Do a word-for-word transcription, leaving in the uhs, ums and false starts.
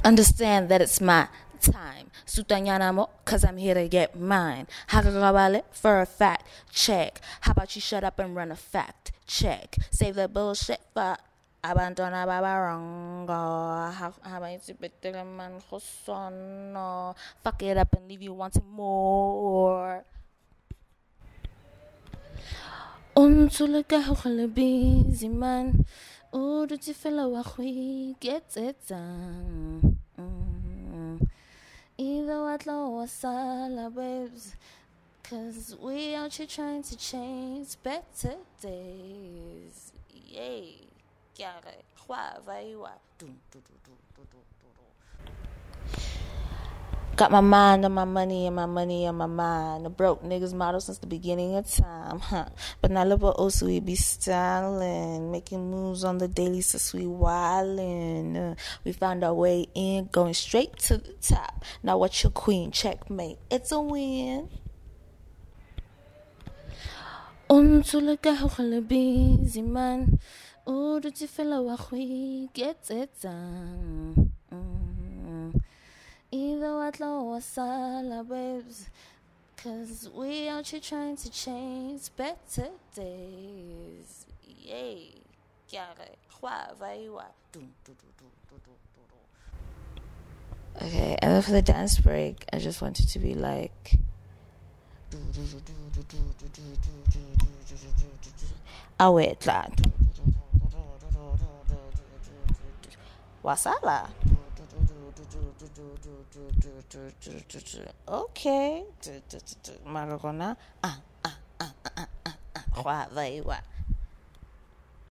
Understand that it's my time. Sutanyana mo, cause I'm here to get mine. Hakakawale, for a fact, check. How about you shut up and run a fact check? Save the bullshit for abandona babarongo. How about you put the man hosono? Fuck it up and leave you wanting more. Untuleka hukale busy man. Oh, did you feel like we get it done? Mm. Either what low or sala babes. Cause we out here trying to change better days. Yay. Chiare. Qua vai wa. Got my mind on my money and my money on my mind. A broke niggas model since the beginning of time, huh? But now look what also we be styling, making moves on the daily since we wildin'. Uh, we found our way in, going straight to the top. Now watch your queen, checkmate. It's a win. Untuleka hukale busy man. Oh, did you feel like we get it done? Mm. Either what low or sala babes. Cause we out here trying to change better days. Yay. Chiare. Qua vai wa. Okay, and then for the dance break, I just wanted to be like I wait la wasala. Okay. Maragona. Ah, ah, ah, ah, ah, ah. Wa vai wa.